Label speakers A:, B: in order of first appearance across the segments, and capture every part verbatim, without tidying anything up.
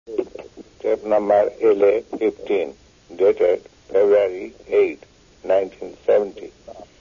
A: Step number L A fifteen, dated February eighth, nineteen seventy.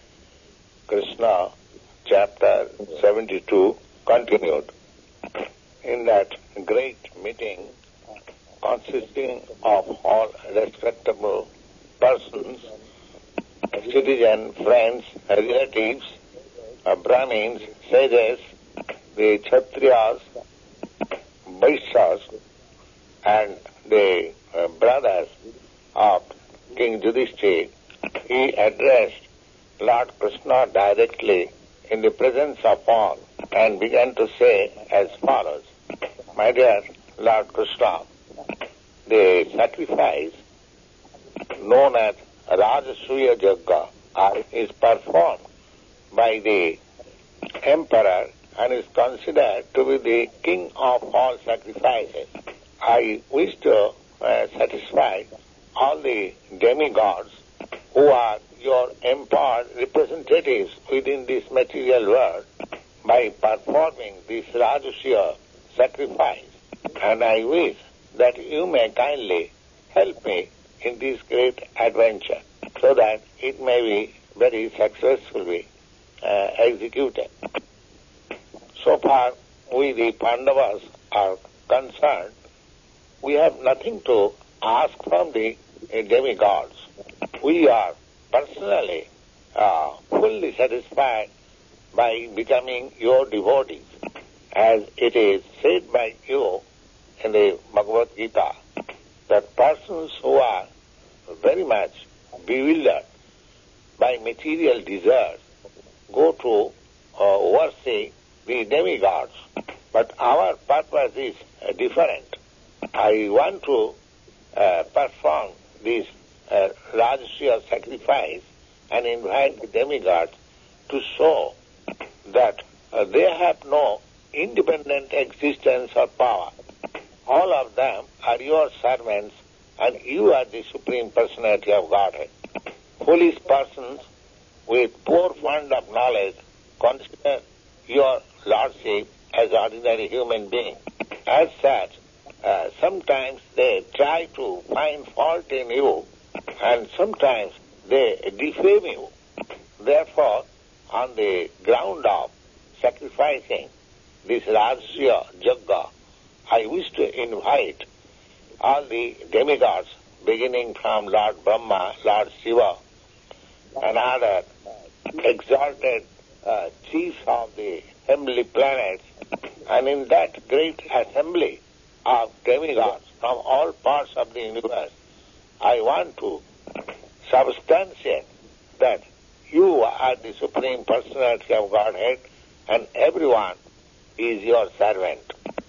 A: Krishna, chapter seventy-two, continued. In that great meeting, consisting of all respectable persons, citizens, friends, relatives, uh, Brahmins, sages, the Kshatriyas, Vaishyas, and the uh, brothers of King Yudhishthira, he addressed Lord Krishna directly in the presence of all and began to say as follows: My dear Lord Krishna, the sacrifice known as Rajasuya Yajna is performed by the emperor and is considered to be the king of all sacrifices. I wish to uh, satisfy all the demigods who are your empowered representatives within this material world by performing this Rajasuya sacrifice, and I wish that you may kindly help me in this great adventure so that it may be very successfully uh, executed. So far, we the Pandavas are concerned, we have nothing to ask from the uh, demigods. We are personally uh, fully satisfied by becoming your devotees, as it is said by you in the Bhagavad Gita, that persons who are very much bewildered by material desires go to uh, worship the demigods. But our purpose is uh, different. I want to uh, perform this uh, Rajasuya sacrifice and invite the demigods to show that uh, they have no independent existence or power. All of them are your servants, and you are the Supreme Personality of Godhead. Foolish persons with poor fund of knowledge consider your lordship as ordinary human beings. As such, uh, sometimes they try to find fault in you, and sometimes they defame you. Therefore, on the ground of sacrificing this Rajasuya Yajna, I wish to invite all the demigods, beginning from Lord Brahma, Lord Shiva, and other exalted uh, chiefs of the heavenly planets, and in that great assembly of demigods from all parts of the universe, I want to substantiate that you are the Supreme Personality of Godhead and everyone is your servant.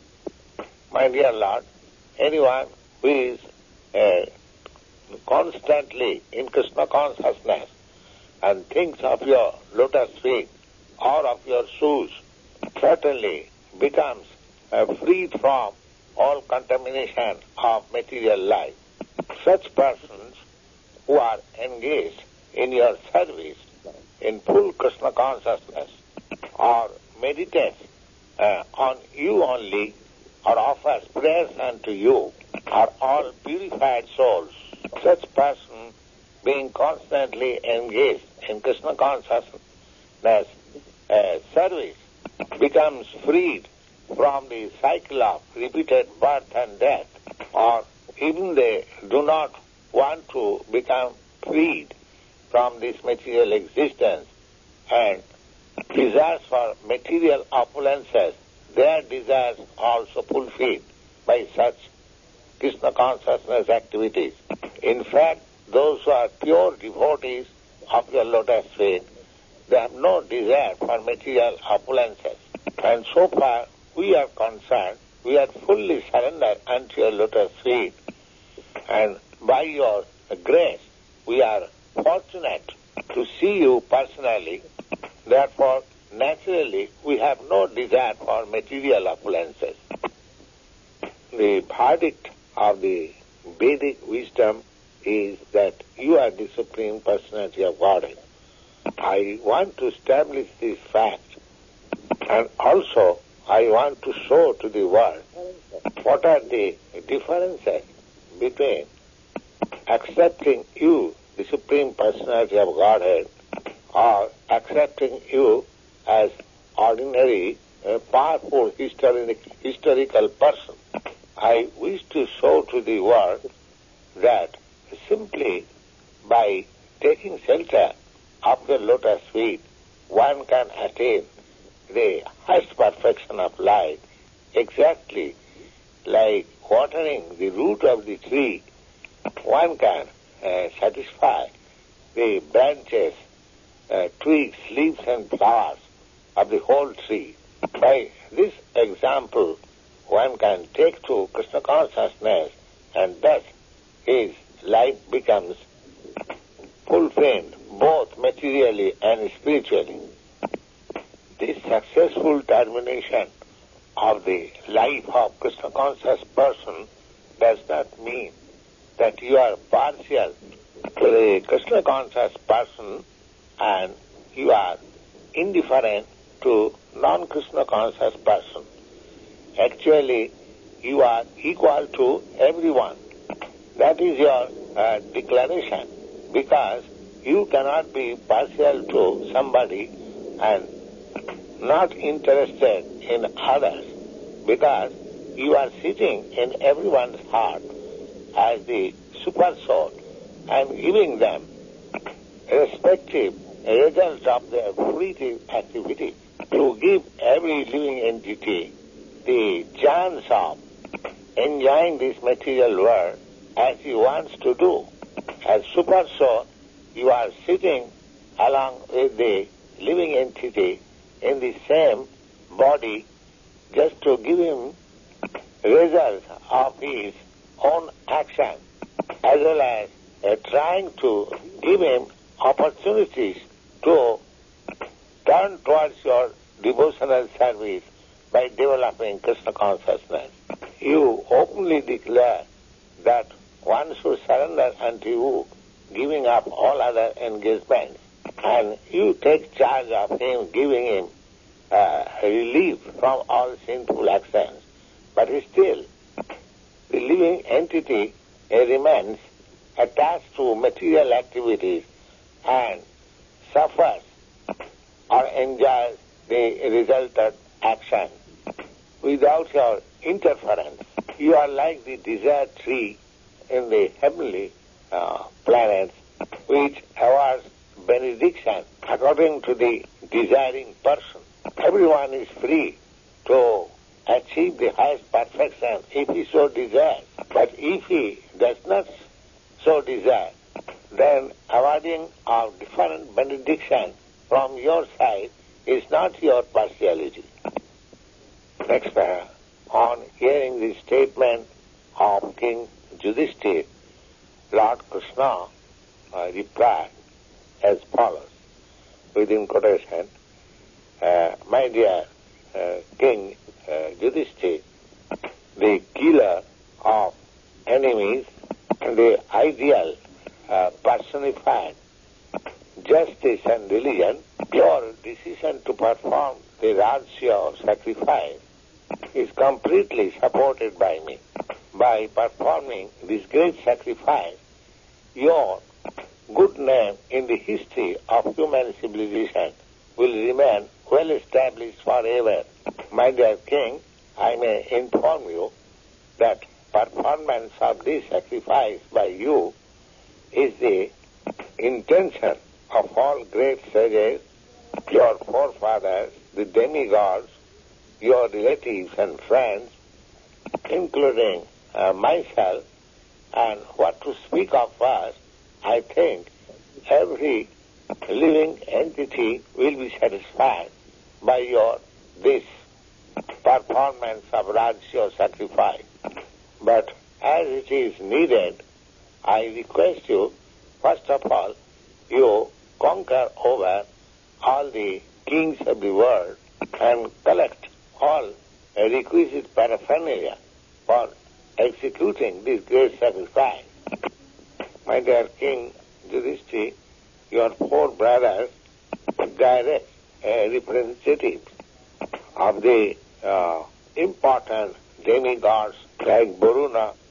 A: My dear Lord, anyone who is uh, constantly in Krishna consciousness and thinks of your lotus feet or of your shoes certainly becomes uh, freed from all contamination of material life. Such persons who are engaged in your service in full Krishna consciousness or meditate uh, on you only or offers prayers unto you are all purified souls. Such person, being constantly engaged in Krishna consciousness uh, service, becomes freed from the cycle of repeated birth and death, or even they do not want to become freed from this material existence and desires for material opulences, their desires also fulfilled by such Krishna consciousness activities. In fact, those who are pure devotees of your lotus feet, they have no desire for material opulences. And so far we are concerned, we are fully surrendered unto your lotus feet, and by your grace we are fortunate to see you personally. Therefore, naturally, we have no desire for material opulences. The verdict of the Vedic wisdom is that you are the Supreme Personality of Godhead. I want to establish this fact, and also I want to show to the world what are the differences between accepting you, the Supreme Personality of Godhead, or accepting you as ordinary, uh, powerful historic, historical person. I wish to show to the world that simply by taking shelter of the lotus feet, one can attain the highest perfection of life, exactly like watering the root of the tree. One can uh, satisfy the branches, uh, twigs, leaves and flowers of the whole tree. By this example, one can take to Krishna consciousness, and thus his life becomes fulfilled both materially and spiritually. This successful termination of the life of Krishna conscious person does not mean that you are partial to the Krishna conscious person and you are indifferent to non-Krishna conscious person. Actually, you are equal to everyone. That is your uh, declaration, because you cannot be partial to somebody and not interested in others, because you are sitting in everyone's heart as the super soul and giving them respective result of their fruitive activity to give every living entity the chance of enjoying this material world as he wants to do. As super soul, you are sitting along with the living entity in the same body just to give him results of his own action, as well as uh, trying to give him opportunities to turn towards your devotional service by developing Krishna consciousness. You openly declare that one should surrender unto you, giving up all other engagements, and you take charge of him, giving him uh, relief from all sinful actions. But still, the living entity uh, remains attached to material activities and suffers or enjoys the resultant action without your interference. You are like the desired tree in the heavenly uh, planets, which awards benediction according to the desiring person. Everyone is free to achieve the highest perfection if he so desires. But if he does not so desire, then awarding of different benediction from your side is not your partiality. Next paragraph. On hearing the statement of King Yudhishthira, Lord Krishna uh, replied as follows, within quotation, uh, my dear uh, King uh, Yudhishthira, the killer of enemies and the ideal uh, personified justice and religion, your decision to perform the Rajya sacrifice is completely supported by me. By performing this great sacrifice, your good name in the history of human civilization will remain well established forever. My dear King, I may inform you that performance of this sacrifice by you is the intention of all great sages, your forefathers, the demigods, your relatives and friends, including uh, myself, and what to speak of first, I think every living entity will be satisfied by your this performance of Rajya sacrifice. But as it is needed, I request you, first of all, you conquer over all the kings of the world and collect all requisite paraphernalia for executing this great sacrifice. My dear King Yudhishthira, your four brothers, direct uh, representatives of the uh, important demigods like Varuna,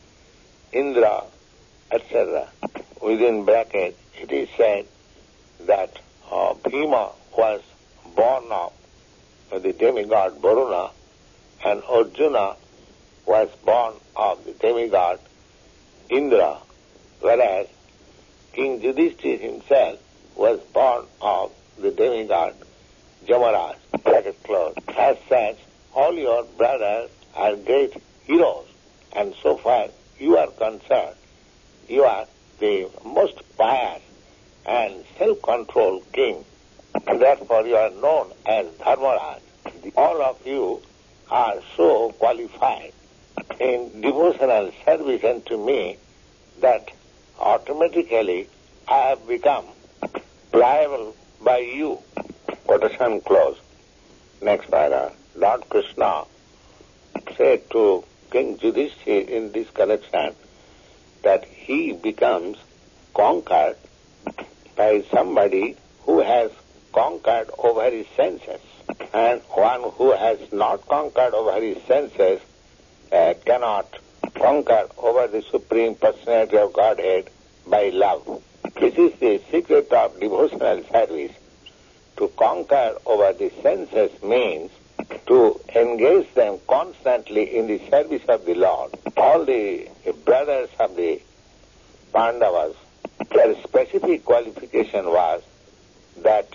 A: Indra, et cetera. Within bracket, it is said that uh, Bhima was born of the demigod Varuna, and Arjuna was born of the demigod Indra, whereas King Yudhishthira himself was born of the demigod Jamaraj. Bracket close. As such, all your brothers are great heroes, and so far you are concerned, you are the most pious and self-controlled king, and therefore you are known as Dharmaraj. All of you are so qualified in devotional service unto me that automatically I have become pliable by you. Quotation close. Next paragraph. Lord Krishna said to King Yudhishthira in this connection that he becomes conquered by somebody who has conquered over his senses, and one who has not conquered over his senses uh, cannot conquer over the Supreme Personality of Godhead by love. This is the secret of devotional service. To conquer over the senses means to engage them constantly in the service of the Lord. All the brothers of the Pandavas, their specific qualification was that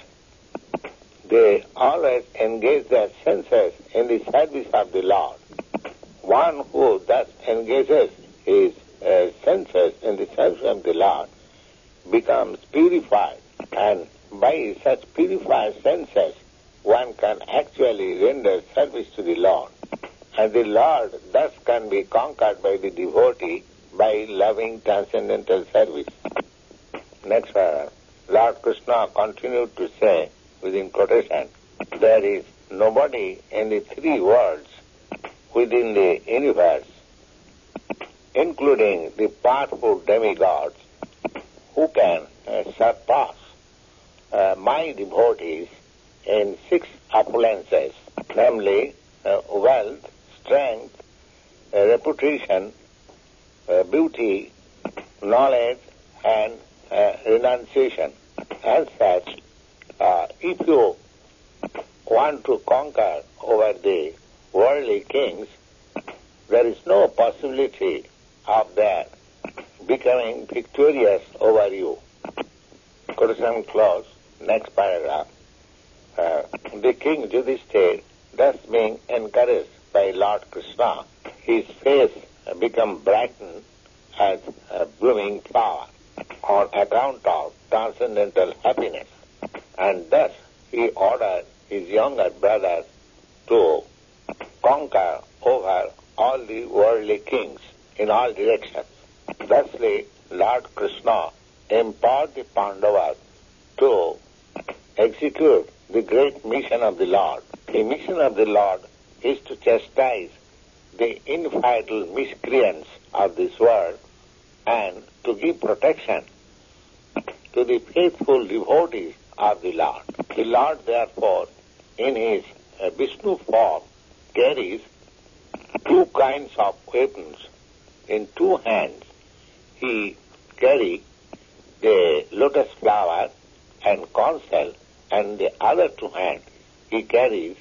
A: they always engage their senses in the service of the Lord. One who thus engages his uh, senses in the service of the Lord becomes purified, and by such purified senses one can actually render service to the Lord. And the Lord thus can be conquered by the devotee by loving transcendental service. Next paragraph. Lord Krishna continued to say, within quotation, there is nobody in the three worlds within the universe, including the powerful demigods, who can uh, surpass uh, my devotees in six opulences, namely uh, wealth, strength, uh, reputation, uh, beauty, knowledge, and uh, renunciation. As such, uh, if you want to conquer over the worldly kings, there is no possibility of their becoming victorious over you. Quotation close. Next paragraph. Uh, the king Yudhishthira, thus being encouraged by Lord Krishna, his face became brightened as a blooming flower on account of transcendental happiness, and thus he ordered his younger brothers to conquer over all the worldly kings in all directions. Thusly, Lord Krishna empowered the Pandavas to execute the great mission of the Lord. The mission of the Lord is to chastise the infidel miscreants of this world and to give protection to the faithful devotees of the Lord. The Lord, therefore, in his uh, Vishnu form, carries two kinds of weapons. In two hands, he carries the lotus flower and conch shell, and the other two hands, he carries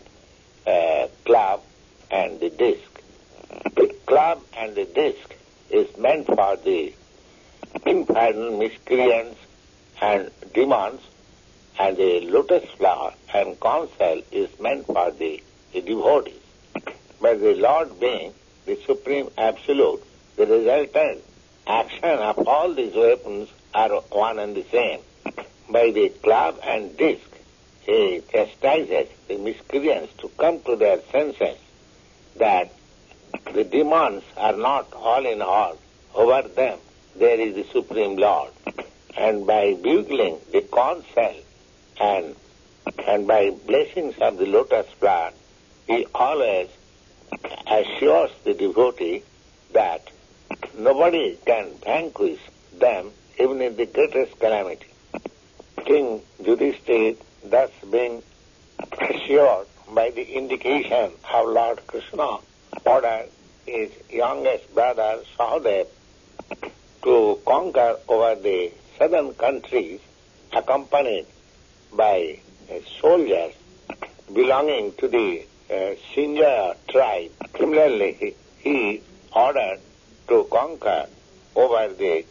A: a club and the disc. The club and the disc is meant for the infidel miscreants and demons, and the lotus flower and conch shell is meant for the, the devotees. But the Lord being the Supreme Absolute, the resultant action of all these weapons are one and the same. By the club and disc, he chastises the miscreants to come to their senses that the demons are not all in all. Over them, there is the Supreme Lord. And by bugling the conch shell and, and by blessings of the lotus flower, he always assures the devotee that nobody can vanquish them even in the greatest calamity. King Yudhishthira, thus being assured by the indication of Lord Krishna, ordered his youngest brother Sahadev to conquer over the southern countries accompanied by uh, soldiers belonging to the uh, Sinjaya tribe. Similarly, he, he ordered to conquer over the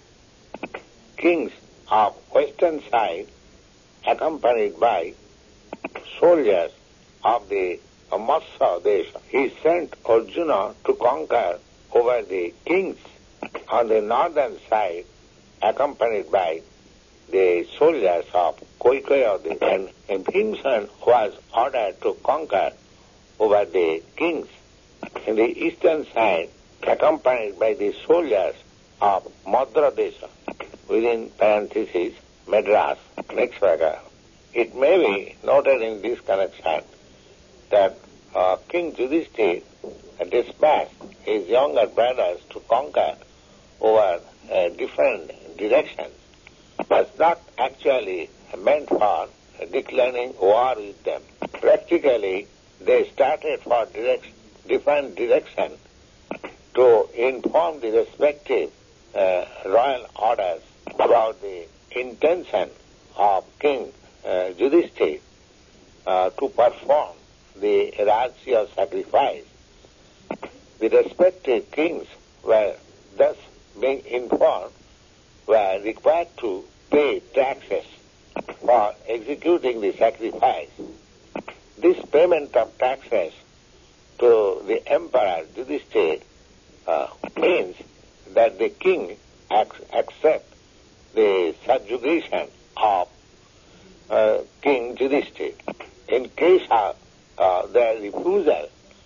A: kings of western side accompanied by soldiers of the Matsya Desha. He sent Arjuna to conquer over the kings on the northern side accompanied by the soldiers of Koikaya, and, and Bhimsen was ordered to conquer over the kings in the eastern side accompanied by the soldiers of Madra Desha, within parentheses, Madras. Next paragraph. It may be noted in this connection that uh, King Yudhishthira dispatched his younger brothers to conquer over uh, different directions, was not actually meant for declaring war with them. Practically, they started for direct, different directions to inform the respective uh, royal orders about the intention of King uh, Yudhishthira uh, to perform the Rajya sacrifice. The respective kings were thus being informed were required to pay taxes for executing the sacrifice. This payment of taxes to the Emperor Yudhishthira uh, means that the king ac- accepts the subjugation of uh, King Yudhishthira. In case of uh, their refusal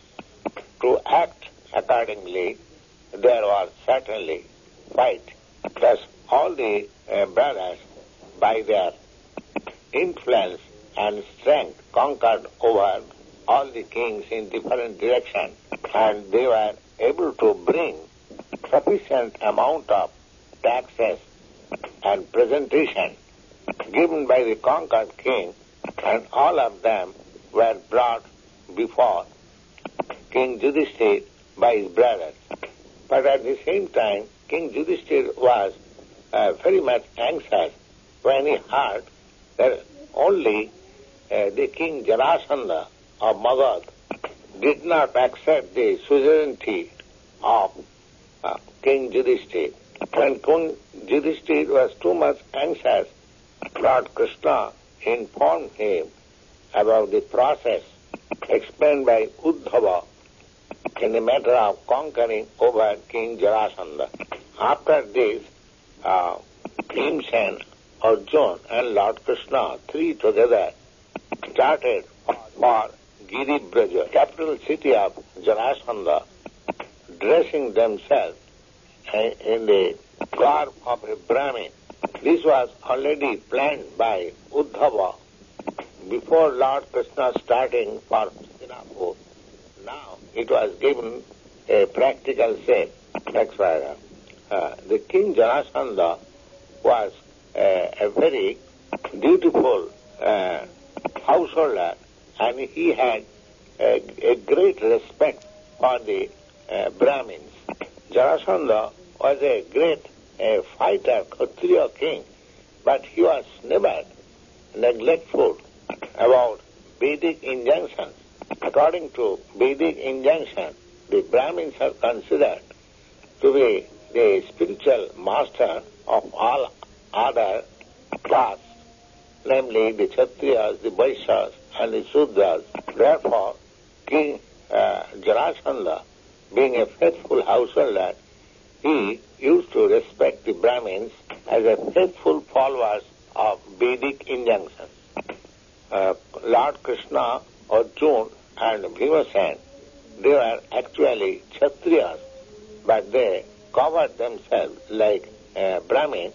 A: to act accordingly, there was certainly fight. Thus, all the uh, brothers, by their influence and strength, conquered over all the kings in different directions, and they were able to bring sufficient amount of taxes and presentation given by the conquered king, and all of them were brought before King Yudhishthira by his brothers. But at the same time, King Yudhishthira was uh, very much anxious when he heard that only uh, the king Jarasandha of Magad did not accept the suzerainty of uh, King Yudhishthira. When King Yudhishthira was too much anxious, Lord Krishna informed him about the process explained by Uddhava in the matter of conquering over King Jarasandha. After this, uh, Bhimsen, Arjuna and Lord Krishna, three together, started for Giribraja, capital city of Jarasandha, dressing themselves in the garb of a Brahmin. This was already planned by Uddhava before Lord Krishna starting for Hastinapur. Now it was given a practical shape. Next paragraph. Uh, the king Jarasandha was uh, a very dutiful uh, householder, and he had a, a great respect for the uh, Brahmins. Jarasandha was a great uh, fighter, Kshatriya king, but he was never neglectful about Vedic injunctions. According to Vedic injunction, the Brahmins are considered to be the spiritual master of all other castes, namely the Kshatriyas, the Vaishyas, and the Sudras. Therefore, King uh, Jarasandha, being a faithful householder, he used to respect the Brahmins as a faithful followers of Vedic injunctions. Uh, Lord Krishna, Arjuna, and Bhimsen, they were actually Kshatriyas, but they covered themselves like uh, Brahmin,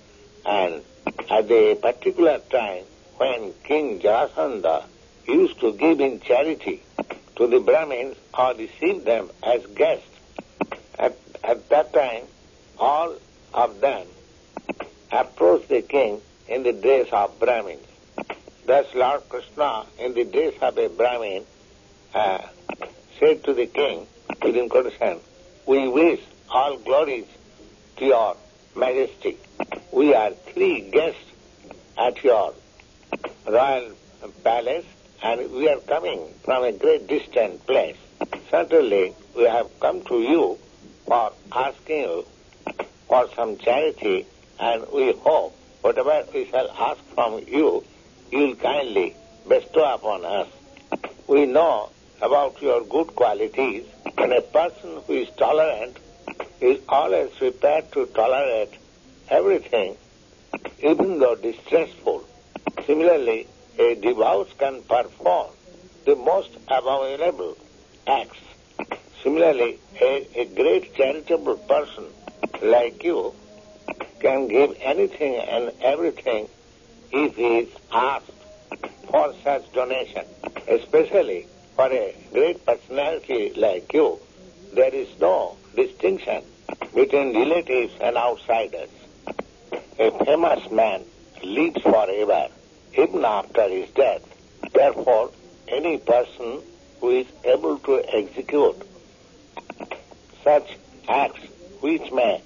A: and at the particular time when King Jarasandha used to give in charity to the Brahmins or receive them as guests, at, at that time all of them approached the king in the dress of Brahmins. Thus Lord Krishna, in the dress of a Brahmin, uh, said to the king, within quotation, "We wish all glories to your majesty. We are three guests at your royal palace, and we are coming from a great distant place. Certainly, we have come to you for asking you for some charity, and we hope whatever we shall ask from you, you will kindly bestow upon us. We know about your good qualities, and a person who is tolerant is always prepared to tolerate everything, even though distressful. Similarly, a devout can perform the most abominable acts. Similarly, a, a great charitable person like you can give anything and everything if he is asked for such donation. Especially for a great personality like you, there is no distinction between relatives and outsiders. A famous man lives forever, even after his death. Therefore, any person who is able to execute such acts which may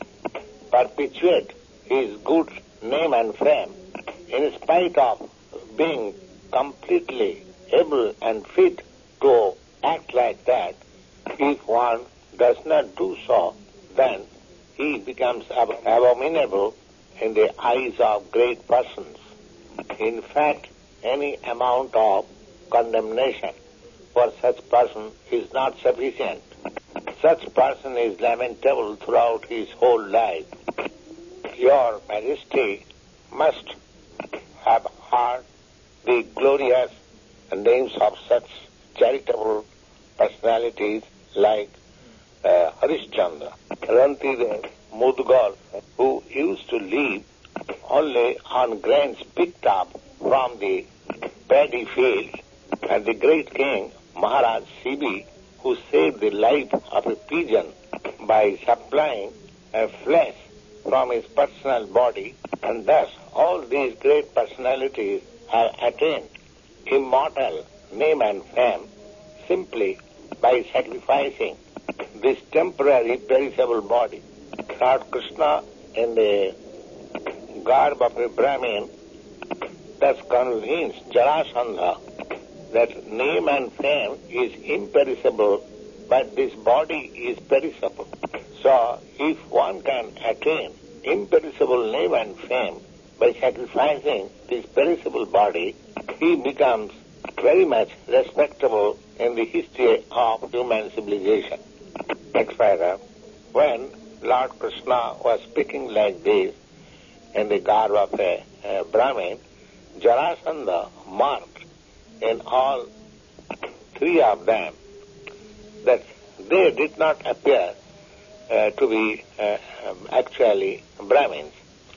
A: perpetuate his good name and fame, in spite of being completely able and fit to act like that, if one does not do so, then he becomes ab- abominable in the eyes of great persons. In fact, any amount of condemnation for such person is not sufficient. Such person is lamentable throughout his whole life. Your Majesty must have heard the glorious names of such charitable personalities like uh, Harishchandra, Rantidev, Mudgal, who used to live only on grains picked up from the paddy fields, and the great king Maharaj Sibi, who saved the life of a pigeon by supplying a flesh from his personal body, and thus all these great personalities have attained immortal name and fame simply by sacrificing this temporary perishable body. Lord Krishna, in the garb of a Brahmin, thus convinced Jarasandha that name and fame is imperishable, but this body is perishable. So, if one can attain imperishable name and fame by sacrificing this perishable body, he becomes very much respectable in the history of human civilization. Next paragraph. When Lord Krishna was speaking like this in the garb of a, a Brahmin, Jarasandha marked in all three of them that they did not appear uh, to be uh, um, actually Brahmins.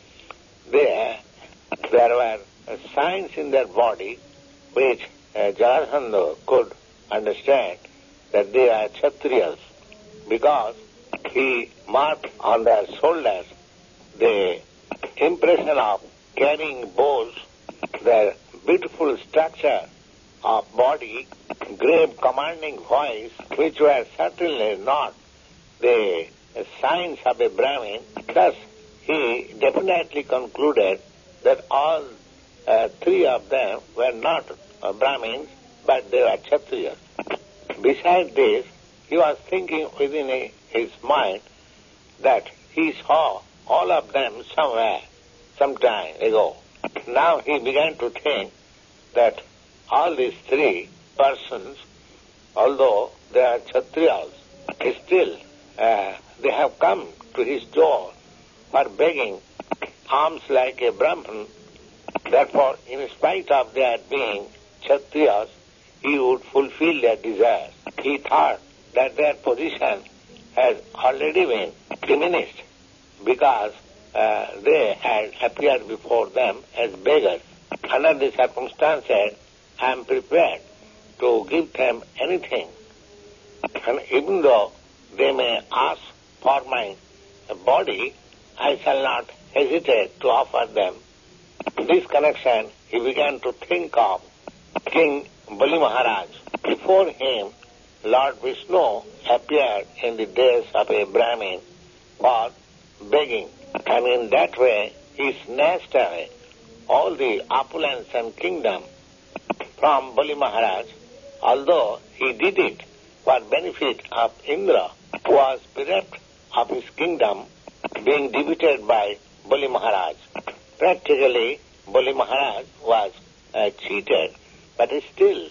A: There, there were uh, signs in their body which uh, Jarasandha could understand that they are Kshatriyas, because he marked on their shoulders the impression of carrying bows, their beautiful structure of body, grave commanding voice, which were certainly not the signs of a Brahmin. Thus, he definitely concluded that all uh, three of them were not uh, Brahmins, but they were Kshatriyas. Besides this, he was thinking within a, his mind that he saw all of them somewhere, some time ago. Now he began to think that all these three persons, although they are Kshatriyas, still uh, they have come to his door for begging alms like a Brahman. Therefore, in spite of their being Kshatriyas, he would fulfill their desires. He thought that their position has already been diminished because uh, they had appeared before them as beggars. Under the circumstances, I am prepared to give them anything. And even though they may ask for my body, I shall not hesitate to offer them. In this connection, he began to think of King Bali Maharaj. Before him, Lord Vishnu appeared in the days of a Brahmin for begging. And in that way, he snatched away all the opulence and kingdom from Bali Maharaj, although he did it for benefit of Indra, who was bereft of his kingdom, being defeated by Bali Maharaj. Practically, Bali Maharaj was uh, cheated, but still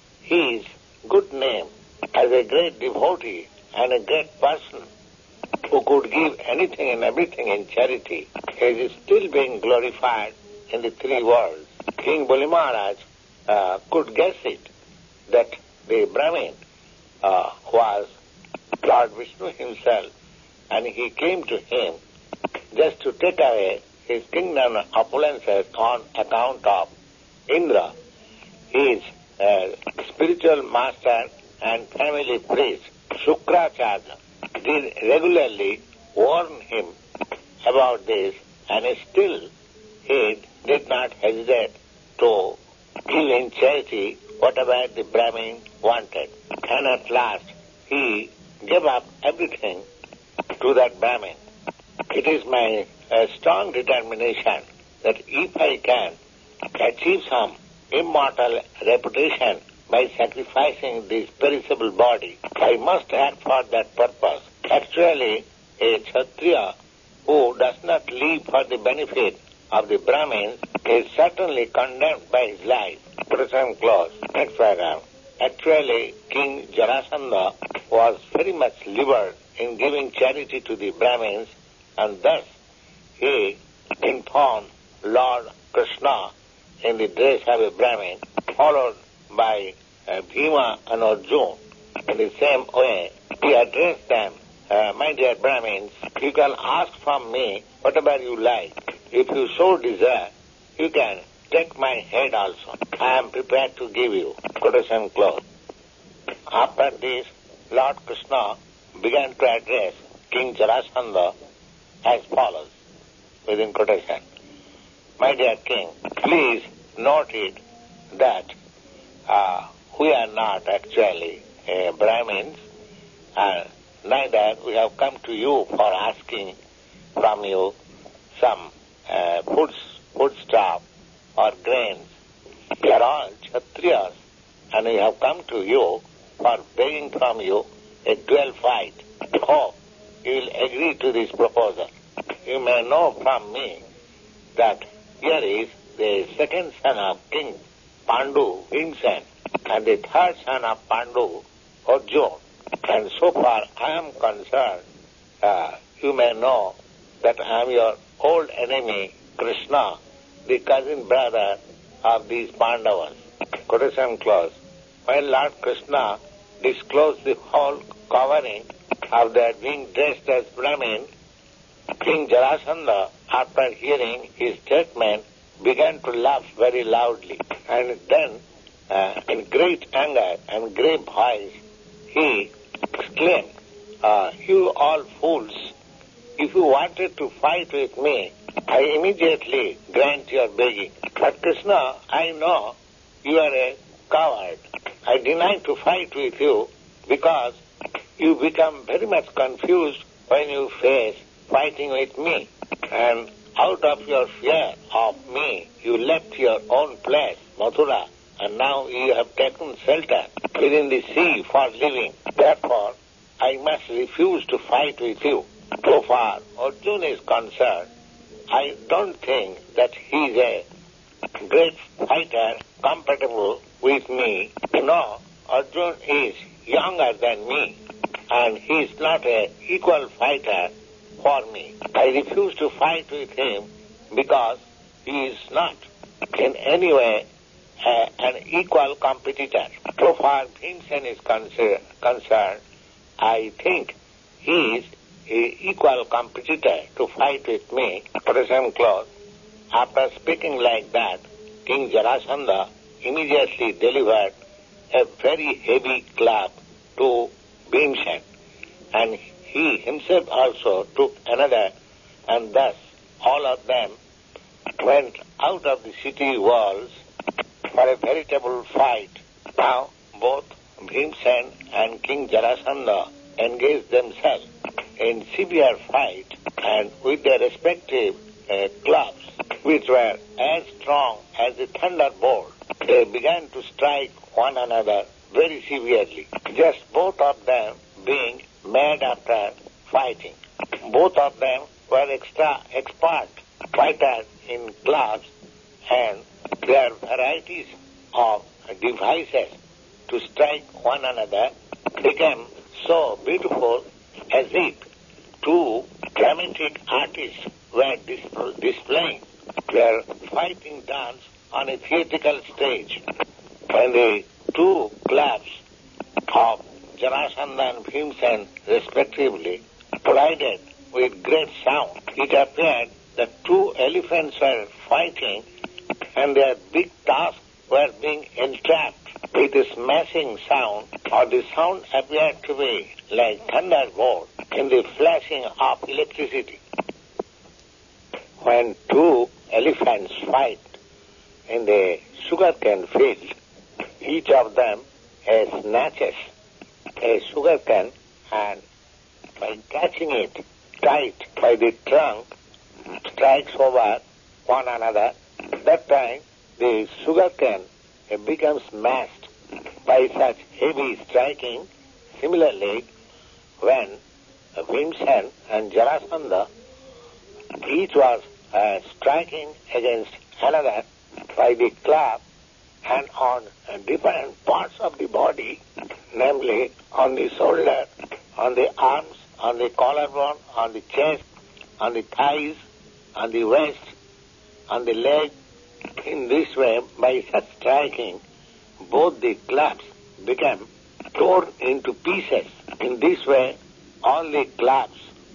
A: his good name as a great devotee and a great person who could give anything and everything in charity is still being glorified in the three worlds. King Bali Maharaj uh, could guess it, that the Brahmin uh, was Lord Vishnu himself, and he came to him just to take away his kingdom opulences on account of Indra. His uh, spiritual master and family priest, Shukracharya, did regularly warn him about this, and still he did not hesitate to give in charity whatever the Brahmin wanted. And at last he gave up everything to that Brahmin. It is my uh, strong determination that if I can achieve some immortal reputation by sacrificing this perishable body, I must act for that purpose. Actually, a Kshatriya who does not live for the benefit of the Brahmins is certainly condemned by his life. Present clause. Next paragraph. Actually, King Jarasandha was very much liberal in giving charity to the Brahmins, and thus he informed Lord Krishna in the dress of a Brahmin, followed by uh, Bhima and Arjuna. In the same way, he addressed them, uh, my dear Brahmins, you can ask from me whatever you like. If you so desire, you can take my head also. I am prepared to give you. Quotation close. After this, Lord Krishna began to address King Jarasandha as follows, within quotation. My dear king, please note it that uh, we are not actually uh, Brahmins, and neither we have come to you for asking from you some uh, food, food stuff or grains. We are all Kshatriyas, and we have come to you for begging from you a duel fight. Hope you will agree to this proposal. You may know from me that here is the second son of King Pandu, Bhimsen, and the third son of Pandu, Arjuna. And so far I am concerned, uh, you may know that I am your old enemy, Krishna, the cousin brother of these Pandavas. Quotation close. When Lord Krishna disclosed the whole covering of their being dressed as Brahmin, King Jarasandha, after hearing his statement, began to laugh very loudly. And then, uh, in great anger and great voice, he exclaimed, uh, you all fools, if you wanted to fight with me, I immediately grant your begging. But Krishna, I know you are a coward. I deny to fight with you because you become very much confused when you face fighting with me. And out of your fear of me, you left your own place, Mathura, and now you have taken shelter within the sea for living. Therefore, I must refuse to fight with you. So far, Arjuna is concerned, I don't think that he is a great fighter compatible with me. No, Arjuna is younger than me, and he is not an equal fighter for me. I refuse to fight with him because he is not in any way uh, an equal competitor. So far Bhimsen is concern, concerned, I think he is an equal competitor to fight with me. Present close. After speaking like that, King Jarasandha immediately delivered a very heavy club to Bhimsen, and he himself also took another, and thus all of them went out of the city walls for a veritable fight. Now both Bhimsen and King Jarasandha engaged themselves in severe fight, and with their respective uh, clubs, which were as strong as the thunderbolt, they began to strike one another very severely, just both of them being mad after fighting. Both of them were extra expert fighters in clubs, and their varieties of devices to strike one another became so beautiful as if two dramatic artists were dis- displaying their fighting dance on a theatrical stage. When the two clubs of Jarasandha and Bhimsen respectively collided with great sound, it appeared that two elephants were fighting and their big tusks were being entrapped with a smashing sound, or the sound appeared to be like thunderbolt in the flashing of electricity. When two elephants fight in the sugarcane field, each of them uh, snatches a sugarcane and by catching it tight by the trunk, strikes over one another. That time the sugarcane uh, becomes smashed by such heavy striking. Similarly, when uh, Bhimsen and Jarasandha, each was uh, striking against another by the club and on uh, different parts of the body, namely on the shoulder, on the arms, on the collarbone, on the chest, on the thighs, on the waist, on the leg. In this way, by such striking, both the clubs became torn into pieces. In this way, all the clubs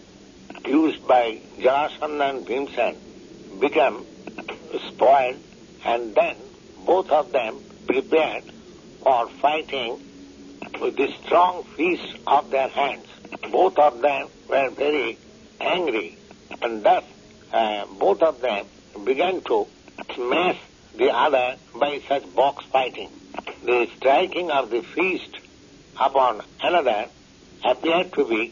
A: used by Jarasandha and Bhimsen became spoiled, and then both of them prepared for fighting with the strong fists of their hands. Both of them were very angry, and thus uh, both of them began to smash the other by such box fighting. The striking of the fist upon another appeared to be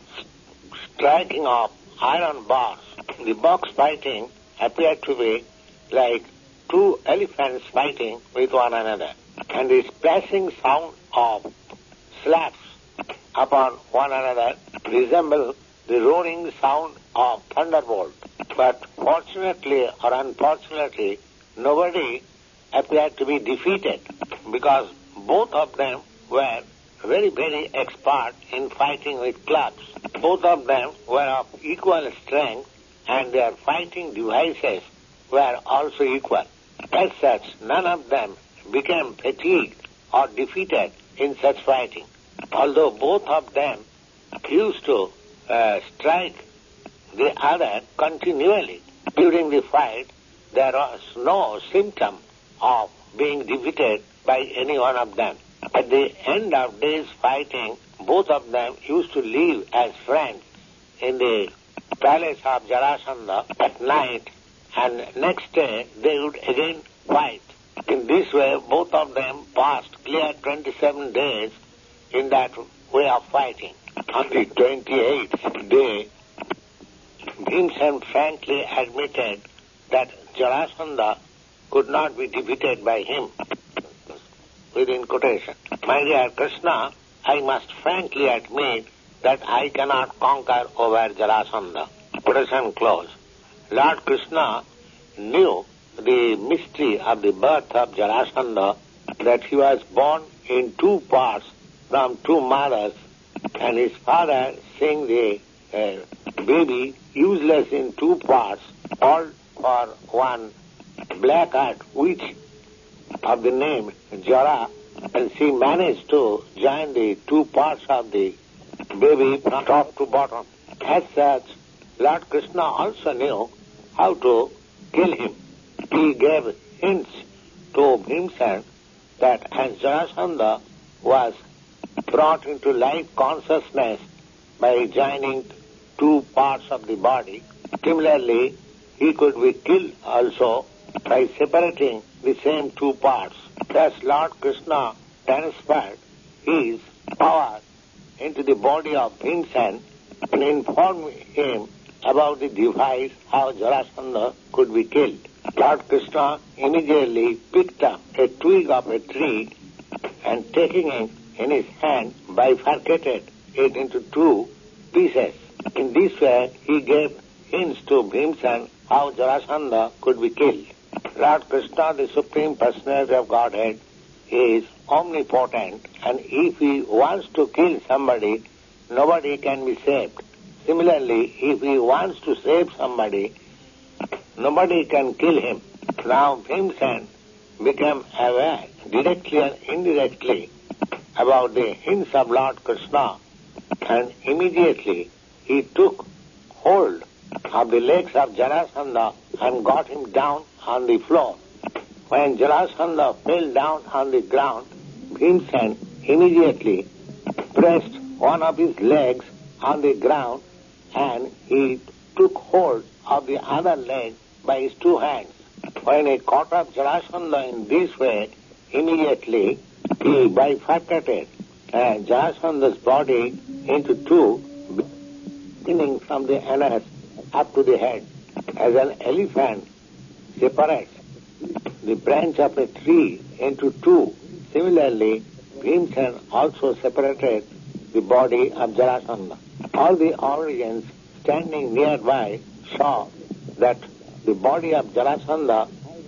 A: striking of iron bars. The box fighting appeared to be like two elephants fighting with one another, and the splashing sound of slaps upon one another resembled the roaring sound of thunderbolt. But fortunately or unfortunately, nobody appeared to be defeated, because both of them were very, very expert in fighting with clubs. Both of them were of equal strength, and their fighting devices were also equal. As such, none of them became fatigued or defeated in such fighting. Although both of them used to uh, strike the other continually during the fight, there was no symptom of being defeated by any one of them. At the end of day's fighting, both of them used to live as friends in the palace of Jarasandha at night, and next day they would again fight. In this way, both of them passed clear twenty-seven days in that way of fighting. On the twenty-eighth day, Bhimsen frankly admitted that Jarasandha could not be defeated by him. Within quotation, my dear Krishna, I must frankly admit that I cannot conquer over Jarasandha. Quotation close. Lord Krishna knew the mystery of the birth of Jarasandha, that he was born in two parts from two mothers, and his father, seeing the uh, baby useless in two parts, called for one black-eyed witch of the name Jara, and she managed to join the two parts of the baby from top to bottom. As such, Lord Krishna also knew how to kill him. He gave hints to Bhimsen that as Jarasandha was brought into life consciousness by joining two parts of the body, similarly he could be killed also by separating the same two parts. Thus Lord Krishna transferred his power into the body of Bhimsen and informed him about the device how Jarasandha could be killed. Lord Krishna immediately picked up a twig of a tree and taking it in his hand bifurcated it into two pieces. In this way he gave hints to Bhimsen how Jarasandha could be killed. Lord Krishna, the Supreme Personality of Godhead, is omnipotent, and if he wants to kill somebody, nobody can be saved. Similarly, if he wants to save somebody, nobody can kill him. Now Bhimsen became aware, directly and indirectly, about the hints of Lord Krishna, and immediately he took hold of the legs of Jarasandha and got him down on the floor. When Jarasandha fell down on the ground, Bhimsen immediately pressed one of his legs on the ground and he took hold of the other leg by his two hands. When he caught up Jarasandha in this way, immediately he bifurcated uh, Jarasandha's body into two, beginning from the anus up to the head. As an elephant separates the branch of a tree into two, similarly Bhimsen also separated the body of Jarasandha. All the audience standing nearby saw that the body of Jarasandha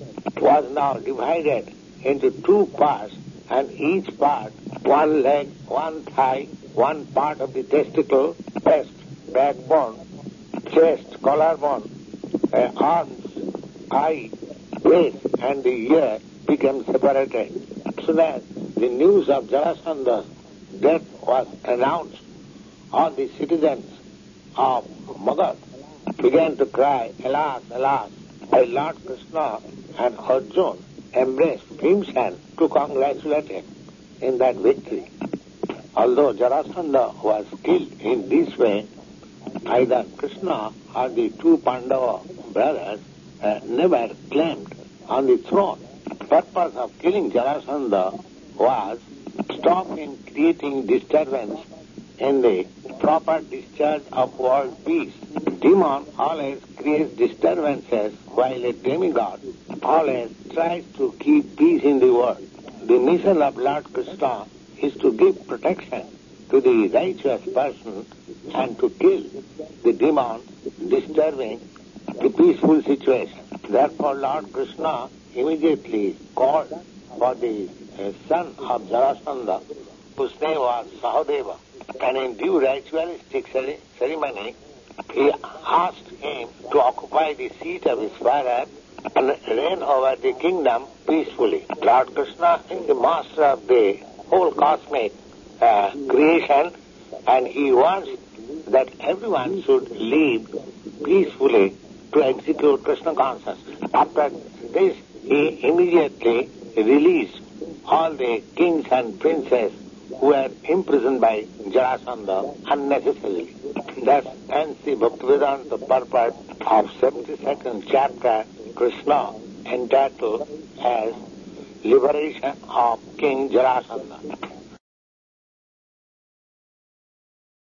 A: was now divided into two parts, and each part, one leg, one thigh, one part of the testicle, breast, backbone, chest, collarbone, uh, arms, eye, face, and the ear became separated. So that the news of Jarasandha's death was announced, all the citizens of Magad began to cry, alas, alas, while Lord Krishna and Arjuna embraced Bhimsen to congratulate him in that victory. Although Jarasandha was killed in this way, either Krishna or the two Pandava brothers uh, never claimed on the throne. The purpose of killing Jarasandha was to stop him creating disturbance in the proper discharge of world peace. Demon always creates disturbances, while a demigod always tries to keep peace in the world. The mission of Lord Krishna is to give protection to the righteous person and to kill the demon disturbing the peaceful situation. Therefore Lord Krishna immediately called for the uh, son of Jarasandha, whose name was Sahadeva, and in due ritualistic ceremony he asked him to occupy the seat of his father and reign over the kingdom peacefully. Lord Krishna is the master of the whole cosmic uh, creation, and he wants that everyone should live peacefully to execute Krishna consciousness. After this, he immediately released all the kings and princes who were imprisoned by Jarasandha unnecessarily. Thus ends the Bhaktivedanta purport of seventy-second chapter, Krishna, entitled as Liberation of King Jarasandha.